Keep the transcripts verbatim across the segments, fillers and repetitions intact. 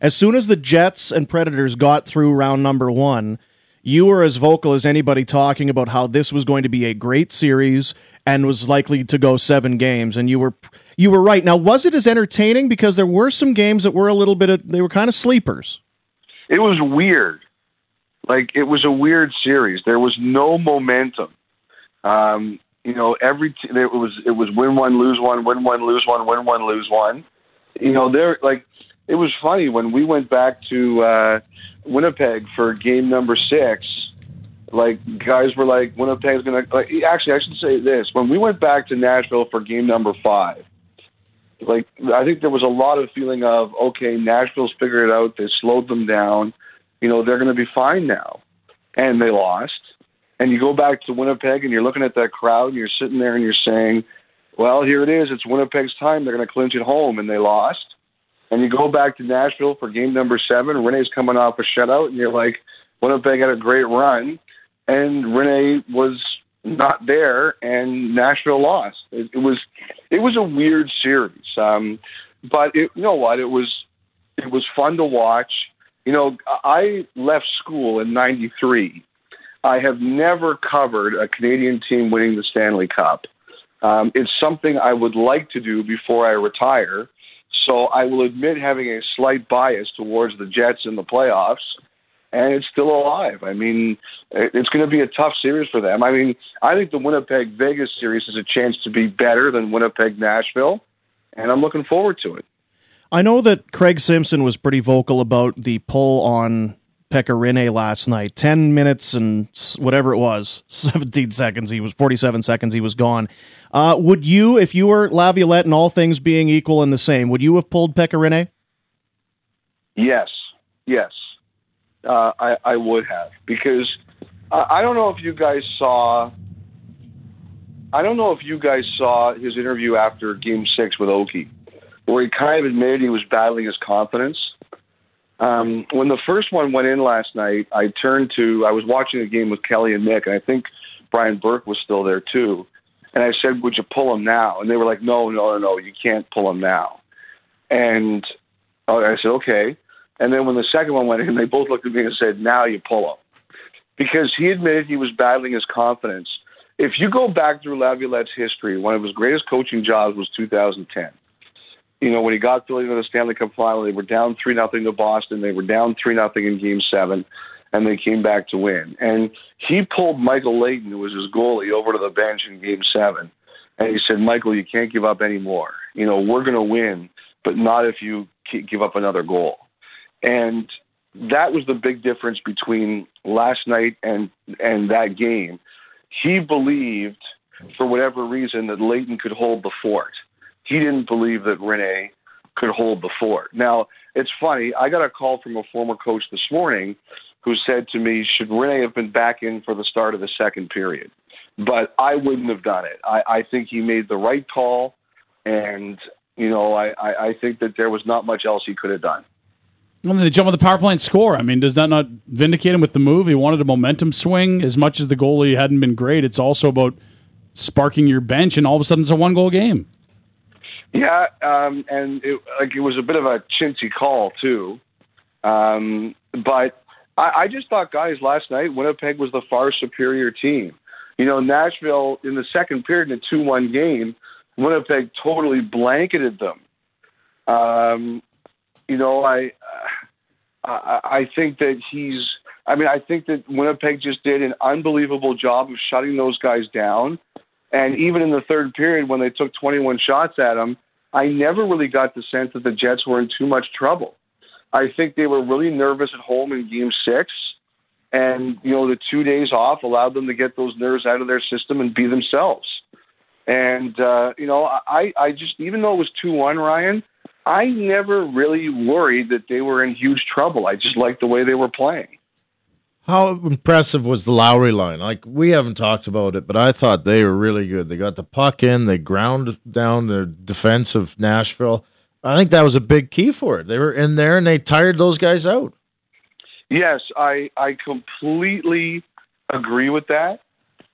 As soon as the Jets and Predators got through round number one, you were as vocal as anybody talking about how this was going to be a great series and was likely to go seven games. And you were you were right. Now, was it as entertaining? Because there were some games that were a little bit of, they were kind of sleepers. It was weird. Like, it was a weird series. There was no momentum. Um, you know, every t- it was it was win one, lose one, win one, lose one, win one, lose one. You know, there like it was funny when we went back to uh, Winnipeg for game number six. Like, guys were like, Winnipeg's gonna. Like, actually, I should say this: when we went back to Nashville for game number five, like I think there was a lot of feeling of, okay, Nashville's figured it out. They slowed them down. You know, they're going to be fine now, and they lost. And you go back to Winnipeg and you're looking at that crowd and you're sitting there and you're saying, well, here it is. It's Winnipeg's time. They're going to clinch it home, and they lost. And you go back to Nashville for game number seven. Rene's coming off a shutout, and you're like, Winnipeg had a great run, and Rene was not there, and Nashville lost. It, it was it was a weird series, um, but it, you know what? It was it was fun to watch. You know, I left school in ninety-three. I have never covered a Canadian team winning the Stanley Cup. Um, it's something I would like to do before I retire. So I will admit having a slight bias towards the Jets in the playoffs, and it's still alive. I mean, it's going to be a tough series for them. I mean, I think the Winnipeg-Vegas series has a chance to be better than Winnipeg-Nashville, and I'm looking forward to it. I know that Craig Simpson was pretty vocal about the pull on Pekka Rinne last night. Ten minutes and whatever it was, seventeen seconds. He was forty-seven seconds. He was gone. Uh, would you, if you were Laviolette and all things being equal and the same, would you have pulled Pekka Rinne? Yes, yes, uh, I, I would have, because uh, I don't know if you guys saw. I don't know if you guys saw his interview after Game Six with Oki, where he kind of admitted he was battling his confidence. Um, when the first one went in last night, I turned to, I was watching a game with Kelly and Nick, and I think Brian Burke was still there too. And I said, would you pull him now? And they were like, no, no, no, no, you can't pull him now. And I said, okay. And then when the second one went in, they both looked at me and said, now you pull him. Because he admitted he was battling his confidence. If you go back through Laviolette's history, one of his greatest coaching jobs was two thousand ten. You know, when he got Philly to the Stanley Cup final, they were down three nothing to Boston. They were down three nothing in Game seven, and they came back to win. And he pulled Michael Layton, who was his goalie, over to the bench in Game seven. And he said, Michael, you can't give up anymore. You know, we're going to win, but not if you give up another goal. And that was the big difference between last night and, and that game. He believed, for whatever reason, that Layton could hold the fort. He didn't believe that Rinne could hold the fort. Now, it's funny. I got a call from a former coach this morning who said to me, should Rinne have been back in for the start of the second period? But I wouldn't have done it. I, I think he made the right call, and, you know, I, I, I think that there was not much else he could have done. Well, they jump on the power play and score. I mean, does that not vindicate him with the move? He wanted a momentum swing. As much as the goalie hadn't been great, it's also about sparking your bench, and all of a sudden it's a one-goal game. Yeah, um, and it, like it was a bit of a chintzy call too. Um, but I, I just thought, guys, last night Winnipeg was the far superior team. You know, Nashville in the second period in a two one game, Winnipeg totally blanketed them. Um, you know, I, I I think that he's. I mean, I think that Winnipeg just did an unbelievable job of shutting those guys down. And even in the third period, when they took twenty-one shots at him, I never really got the sense that the Jets were in too much trouble. I think they were really nervous at home in Game Six, and you know the two days off allowed them to get those nerves out of their system and be themselves. And uh, you know, I, I just even though it was two one, Ryan, I never really worried that they were in huge trouble. I just liked the way they were playing. How impressive was the Lowry line? Like, we haven't talked about it, but I thought they were really good. They got the puck in. They ground down the defense of Nashville. I think that was a big key for it. They were in there, and they tired those guys out. Yes, I, I completely agree with that.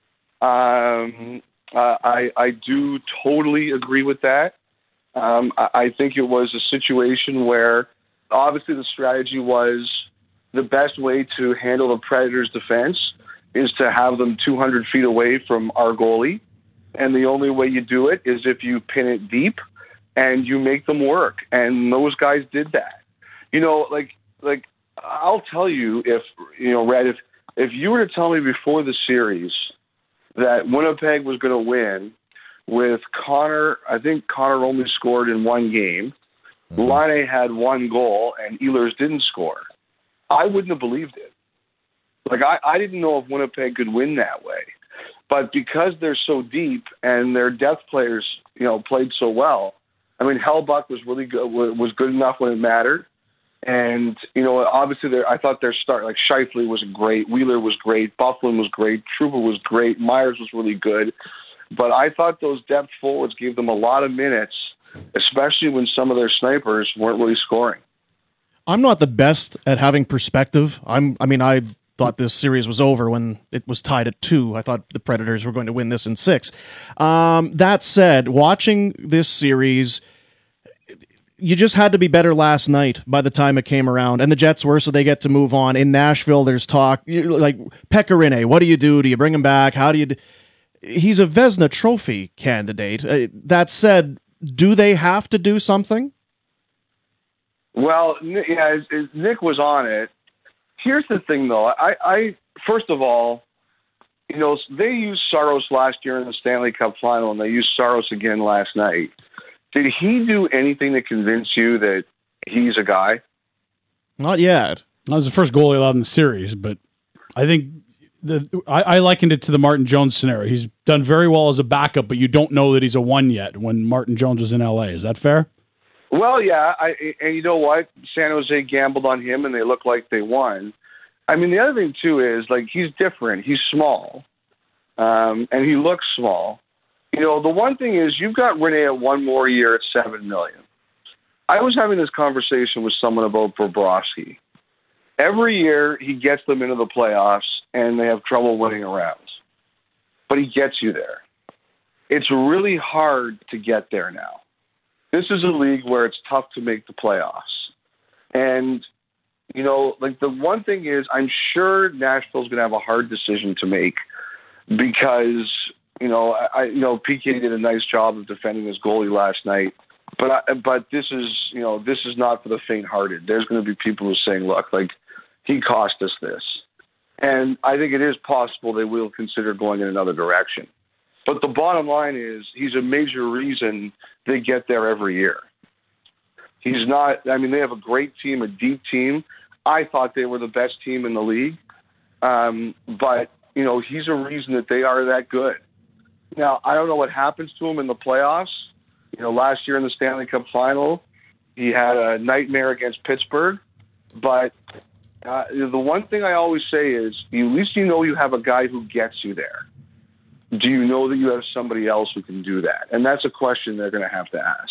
Um, uh, I, I do totally agree with that. Um, I, I think it was a situation where obviously the strategy was the best way to handle the Predators' defense is to have them two hundred feet away from our goalie. And the only way you do it is if you pin it deep and you make them work. And those guys did that. You know, like, like I'll tell you if, you know, Red, if, if you were to tell me before the series that Winnipeg was going to win with Connor, I think Connor only scored in one game, mm-hmm. Laine had one goal, and Ehlers didn't score, I wouldn't have believed it. Like, I, I didn't know if Winnipeg could win that way. But because they're so deep and their depth players, you know, played so well, I mean, Hellbuck was really good, was good enough when it mattered. And, you know, obviously, I thought their start, like Scheifele was great, Wheeler was great, Bufflin was great, Trouba was great, Myers was really good. But I thought those depth forwards gave them a lot of minutes, especially when some of their snipers weren't really scoring. I'm not the best at having perspective. I'm, I mean, I thought this series was over when it was tied at two. I thought the Predators were going to win this in six. Um, that said, watching this series, you just had to be better last night by the time it came around. And the Jets were, so they get to move on. In Nashville, there's talk, like, Pekka Rinne, what do you do? Do you bring him back? How do you... D- He's a Vezina Trophy candidate. Uh, that said, do they have to do something? Well, yeah, Nick was on it. Here's the thing, though. I, I first of all, you know, they used Saros last year in the Stanley Cup final, and they used Saros again last night. Did he do anything to convince you that he's a guy? Not yet. That was the first goal he allowed in the series, but I think the I, I likened it to the Martin Jones scenario. He's done very well as a backup, but you don't know that he's a one yet when Martin Jones was in L A. Is that fair? Well, yeah, I, and you know what? San Jose gambled on him, and they look like they won. I mean, the other thing, too, is, like, he's different. He's small, um, and he looks small. You know, the one thing is you've got Rinne at one more year at seven million dollars. I was having this conversation with someone about Bobrovsky. Every year he gets them into the playoffs, and they have trouble winning a round. But he gets you there. It's really hard to get there now. This is a league where it's tough to make the playoffs. And, you know, like the one thing is I'm sure Nashville's going to have a hard decision to make because, you know, I, you know, P K did a nice job of defending his goalie last night. But, I, but this is, you know, this is not for the faint-hearted. There's going to be people who are saying, look, like, he cost us this. And I think it is possible they will consider going in another direction. But the bottom line is he's a major reason they get there every year. He's not, I mean, they have a great team, a deep team. I thought they were the best team in the league. Um, but, you know, he's a reason that they are that good. Now, I don't know what happens to him in the playoffs. You know, last year in the Stanley Cup final, he had a nightmare against Pittsburgh. But uh, the one thing I always say is, at least you know you have a guy who gets you there. Do you know that you have somebody else who can do that? And that's a question they're going to have to ask.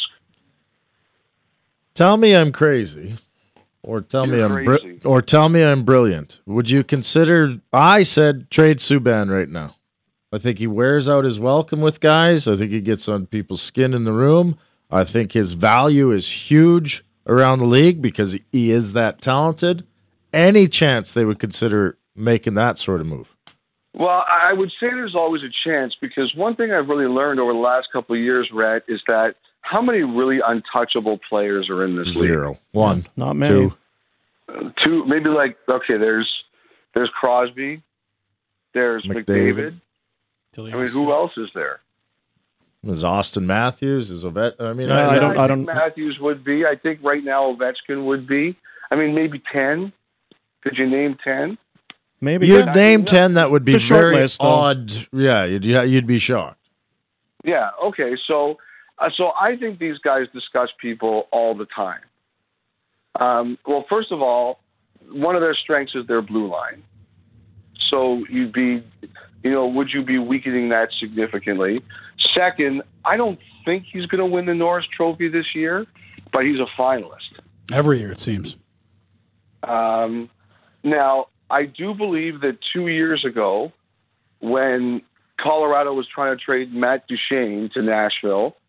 Tell me I'm crazy, or tell You're me I'm crazy. br- or tell me I'm brilliant. Would you consider? I said trade Subban right now. I think he wears out his welcome with guys. I think he gets on people's skin in the room. I think his value is huge around the league because he is that talented. Any chance they would consider making that sort of move? Well, I would say there's always a chance because one thing I've really learned over the last couple of years, Rhett, is that how many really untouchable players are in this Zero. league? One. Not many. Two. Uh, two, maybe like, okay, there's there's Crosby, there's McDavid. McDavid. I mean, who else is there? Is Austin Matthews? Is Ovechkin? I mean, Yeah, I, I don't- I think Matthews would be. I think right now Ovechkin would be. I mean, maybe ten. Could you name ten? Maybe. You'd yeah. name ten that would be It's a short very list, though. odd. Yeah, you'd you'd be shocked. Yeah. Okay. So, uh, so I think these guys discuss people all the time. Um, well, first of all, one of their strengths is their blue line. So you'd be, you know, would you be weakening that significantly? Second, I don't think he's going to win the Norris Trophy this year, but he's a finalist. Every year, it seems. Um, now, I do believe that two years ago, when Colorado was trying to trade Matt Duchene to Nashville,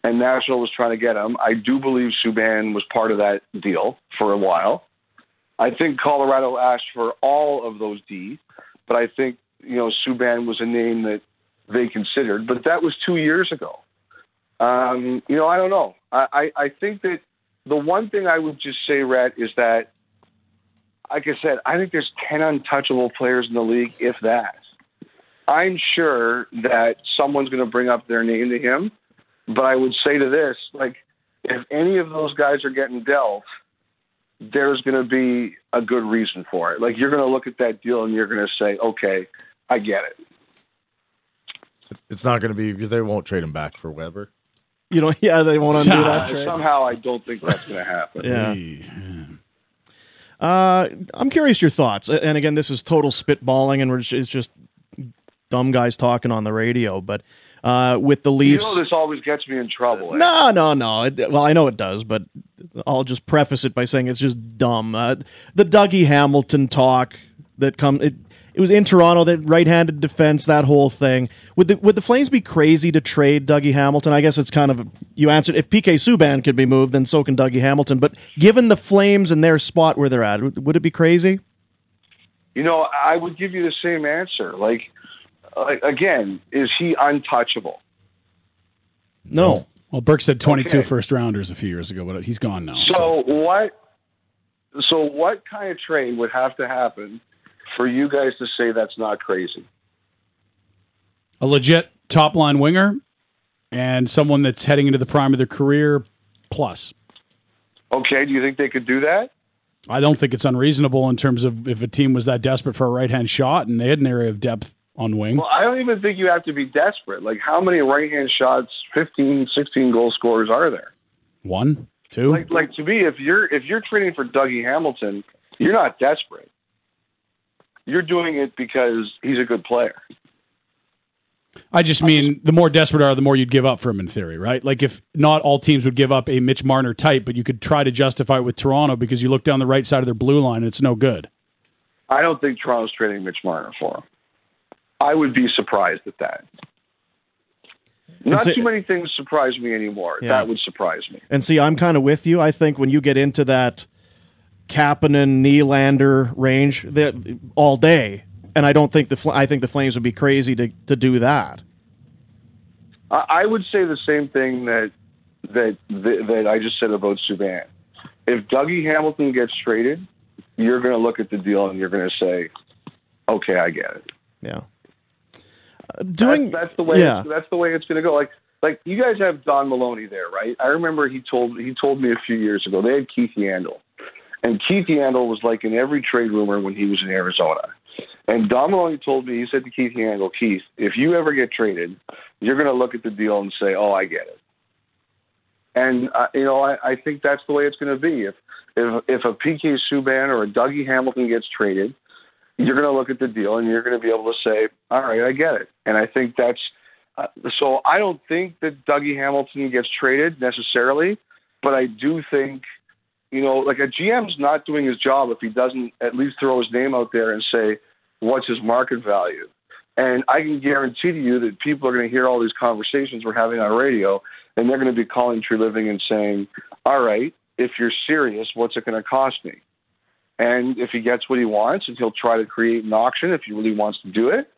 and Nashville was trying to get him. I do believe Subban was part of that deal for a while. I think Colorado asked for all of those D, but I think, you know, Subban was a name that they considered, but that was two years ago. Um, you know, I don't know. I, I, I think that the one thing I would just say, Rhett, is that, like I said, I think there's ten untouchable players in the league, if that. I'm sure that someone's going to bring up their name to him, but I would say to this, like, if any of those guys are getting dealt, there's going to be a good reason for it. Like, you're going to look at that deal and you're going to say, okay, I get it. It's not going to be because they won't trade him back for Weber. You know, yeah, they won't undo that trade. Somehow I don't think that's going to happen. Yeah. Uh, I'm curious your thoughts. And again, this is total spitballing, and we're just, it's just dumb guys talking on the radio. But uh, with the Leafs, you know, this always gets me in trouble. Eh? No, no, no. It, well, I know it does, but I'll just preface it by saying it's just dumb. Uh, the Dougie Hamilton talk that come it. It was in Toronto, that right-handed defense, that whole thing. Would the would the Flames be crazy to trade Dougie Hamilton? I guess it's kind of, you answered, if P K Subban could be moved, then so can Dougie Hamilton. But given the Flames and their spot where they're at, would, would it be crazy? You know, I would give you the same answer. Like, like again, is he untouchable? No. Well, Burke said twenty-two Okay. first-rounders a few years ago, but he's gone now. So, So, what? So what kind of trade would have to happen for you guys to say that's not crazy? a legit top-line winger and someone that's heading into the prime of their career plus. Okay, do you think they could do that? I don't think it's unreasonable in terms of if a team was that desperate for a right-hand shot and they had an area of depth on wing. Well, I don't even think you have to be desperate. Like, how many right-hand shots, fifteen, sixteen goal scorers are there? One, two. Like, like to me, if you're if you're trading for Dougie Hamilton, you're not desperate. You're doing it because he's a good player. I just mean the more desperate are, the more you'd give up for him in theory, right? Like if not all teams would give up a Mitch Marner type, but you could try to justify it with Toronto because you look down the right side of their blue line and it's no good. I don't think Toronto's trading Mitch Marner for him. I would be surprised at that. Not so, too many things surprise me anymore. Yeah. That would surprise me. And see, I'm kind of with you. I think when you get into that Kapanen, Nylander range, that all day, and I don't think the I think the Flames would be crazy to, to do that. I, I would say the same thing that, that that that I just said about Subban. If Dougie Hamilton gets traded, you're going to look at the deal and you're going to say, "Okay, I get it." Yeah. Uh, doing that's, that's the way. Yeah. That's the way it's going to go. Like like you guys have Don Maloney there, right? I remember he told he told me a few years ago they had Keith Yandel, and Keith Yandel was like in every trade rumor when he was in Arizona. And Don Maloney told me, he said to Keith Yandel, Keith, if you ever get traded, you're going to look at the deal and say, "Oh, I get it." And uh, you know, I, I think that's the way it's going to be. If if if a P K Subban or a Dougie Hamilton gets traded, you're going to look at the deal and you're going to be able to say, "All right, I get it." And I think that's uh, so. I don't think that Dougie Hamilton gets traded necessarily, but I do think, you know, like a G M's not doing his job if he doesn't at least throw his name out there and say, what's his market value? And I can guarantee to you that people are going to hear all these conversations we're having on radio, and they're going to be calling True Living and saying, all right, if you're serious, what's it going to cost me? And if he gets what he wants, and he'll try to create an auction if he really wants to do it,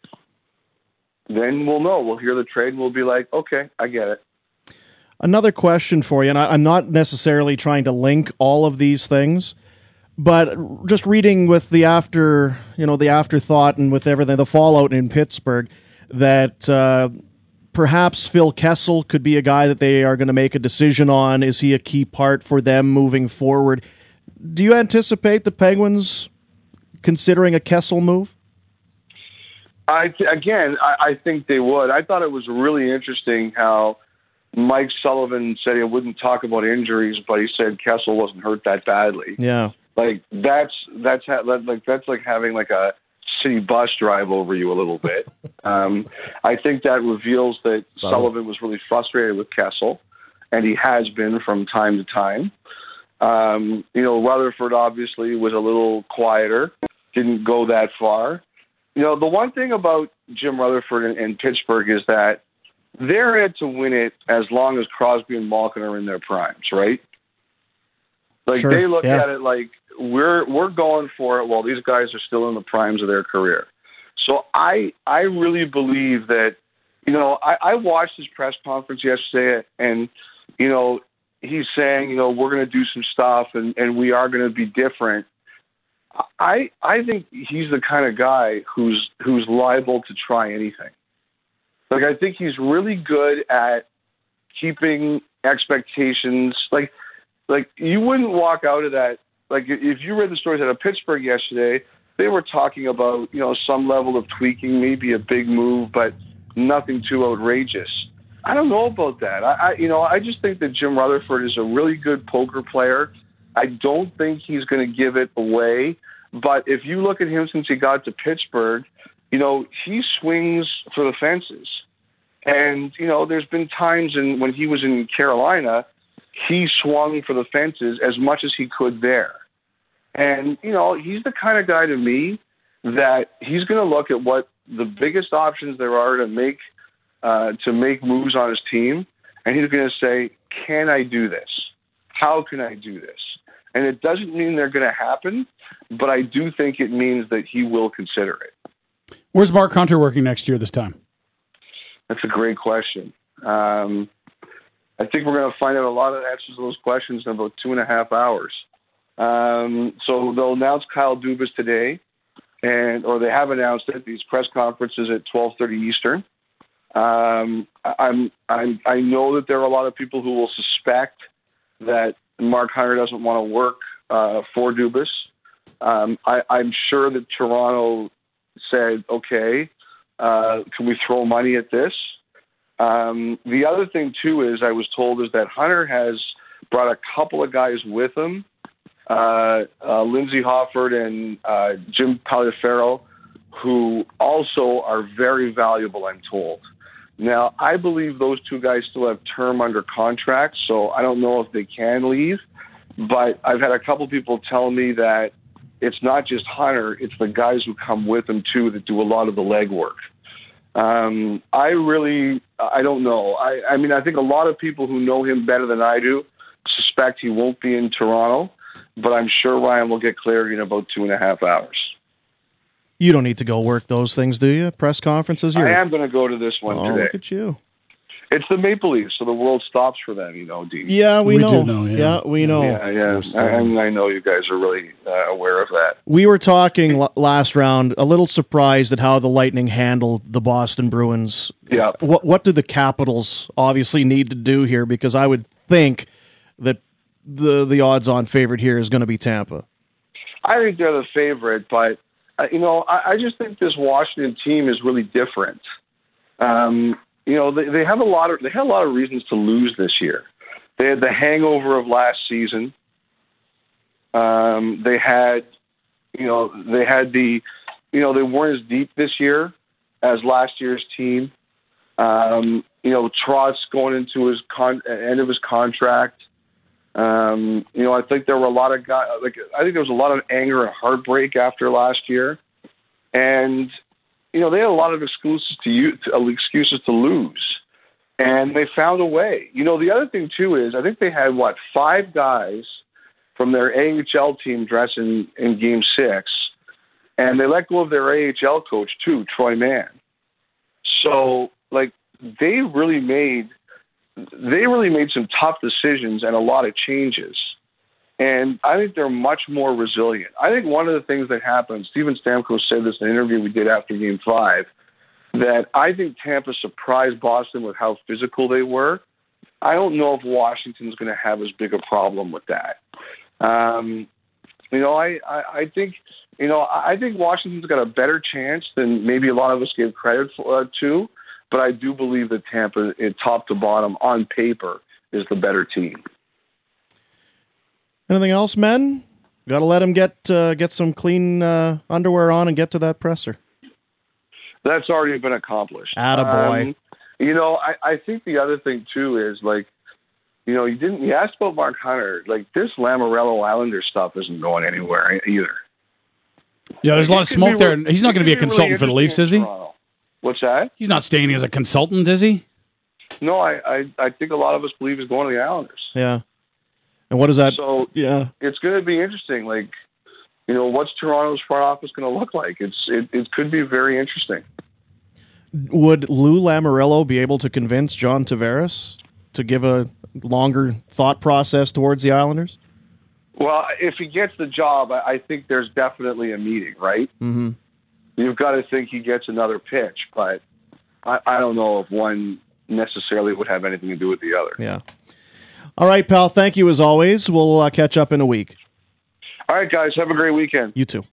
then we'll know. We'll hear the trade, and we'll be like, okay, I get it. Another question for you, and I, I'm not necessarily trying to link all of these things, but just reading with the after, you know, the afterthought and with everything, the fallout in Pittsburgh, that uh, perhaps Phil Kessel could be a guy that they are going to make a decision on. Is he a key part for them moving forward? Do you anticipate the Penguins considering a Kessel move? I th- again, I, I think they would. I thought it was really interesting how Mike Sullivan said he wouldn't talk about injuries, but he said Kessel wasn't hurt that badly. Yeah. Like that's that's ha- like that's like having like a city bus drive over you a little bit. um, I think that reveals that Sullivan. Sullivan was really frustrated with Kessel, and he has been from time to time. Um, you know, Rutherford obviously was a little quieter, didn't go that far. You know, the one thing about Jim Rutherford in, in Pittsburgh is that they're in it to win it as long as Crosby and Malkin are in their primes, right? Like Sure, they look yeah. at it like we're we're going for it while these guys are still in the primes of their career. So I I really believe that, you know, I, I watched his press conference yesterday, and, you know, he's saying, you know, we're going to do some stuff and, and we are going to be different. I I think he's the kind of guy who's who's liable to try anything. Like, I think he's really good at keeping expectations. Like, like you wouldn't walk out of that. Like, if you read the stories out of Pittsburgh yesterday, they were talking about, you know, some level of tweaking, maybe a big move, but nothing too outrageous. I don't know about that. I, I you know, I just think that Jim Rutherford is a really good poker player. I don't think he's going to give it away. But if you look at him since he got to Pittsburgh, you know, he swings for the fences. And, you know, there's been times in when he was in Carolina, he swung for the fences as much as he could there. And, you know, he's the kind of guy to me that he's going to look at what the biggest options there are to make uh, to make moves on his team. And he's going to say, can I do this? How can I do this? And it doesn't mean they're going to happen, but I do think it means that he will consider it. Where's Mark Hunter working next year this time? That's a great question. Um, I think we're going to find out a lot of answers to those questions in about two and a half hours. Um, so they'll announce Kyle Dubas today, and or they have announced it. These press conferences at twelve thirty Eastern. Um, I'm, I'm, I know that there are a lot of people who will suspect that Mark Hunter doesn't want to work uh, for Dubas. Um, I, I'm sure that Toronto said, okay, uh, can we throw money at this? Um, the other thing, too, is I was told is that Hunter has brought a couple of guys with him, uh, uh, Lindsey Hofford and uh, Jim Paliafero, who also are very valuable, I'm told. Now, I believe those two guys still have term under contract, so I don't know if they can leave. But I've had a couple people tell me that it's not just Hunter, it's the guys who come with him, too, that do a lot of the legwork. Um, I really, I don't know. I, I mean, I think a lot of people who know him better than I do suspect he won't be in Toronto, but I'm sure Ryan will get clarity in about two and a half hours. You don't need to go work those things, do you? Press conferences? You're... I am going to go to this one oh, today. Look at you. It's the Maple Leafs, so the world stops for them, you know, Dean. Yeah, we, We know. do know, yeah. Yeah, we know. Yeah, yeah. I, I know you guys are really uh, aware of that. We were talking l- last round, a little surprised at how the Lightning handled the Boston Bruins. Yeah. What what do the Capitals obviously need to do here? Because I would think that the the odds-on favorite here is going to be Tampa. I think they're the favorite, but, uh, you know, I, I just think this Washington team is really different. Um You know, they, they have a lot of they had a lot of reasons to lose this year. They had the hangover of last season. Um, they had, you know, they had the, you know, they weren't as deep this year as last year's team. Um, you know, Trotz going into his con- end of his contract. Um, you know, I think there were a lot of guys. Like, I think there was a lot of anger and heartbreak after last year, and. You know, they had a lot of excuses to use, excuses to lose, and they found a way. You know, the other thing, too, is I think they had, what, five guys from their A H L team dressing in Game six, and they let go of their A H L coach, too, Troy Mann. So, like, they really made they really made some tough decisions and a lot of changes. And I think they're much more resilient. I think one of the things that happened, Steven Stamkos said this in an interview we did after Game five, that I think Tampa surprised Boston with how physical they were. I don't know if Washington's going to have as big a problem with that. Um, you know, I, I, I think, you know, I think Washington's got a better chance than maybe a lot of us give credit for, uh, to, but I do believe that Tampa, in top to bottom, on paper, is the better team. Anything else, men? Got to let him get uh, get some clean uh, underwear on and get to that presser. That's already been accomplished. Attaboy. Um, you know, I, I think the other thing, too, is, like, you know, you didn't. You asked about Mark Hunter. Like, this Lamoriello Islander stuff isn't going anywhere either. Yeah, there's a lot of smoke there. He's not going to be a consultant for the Leafs, is he? What's that? He's not staying as a consultant, is he? No, I, I, I think a lot of us believe he's going to the Islanders. Yeah. And what is that? So yeah. it's going to be interesting. Like, you know, what's Toronto's front office going to look like? It's it, it could be very interesting. Would Lou Lamoriello be able to convince John Tavares to give a longer thought process towards the Islanders? Well, if he gets the job, I, I think there's definitely a meeting, right? Mm-hmm. You've got to think he gets another pitch, but I, I don't know if one necessarily would have anything to do with the other. Yeah. All right, pal. Thank you as always. We'll uh, catch up in a week. All right, guys. Have a great weekend. You too.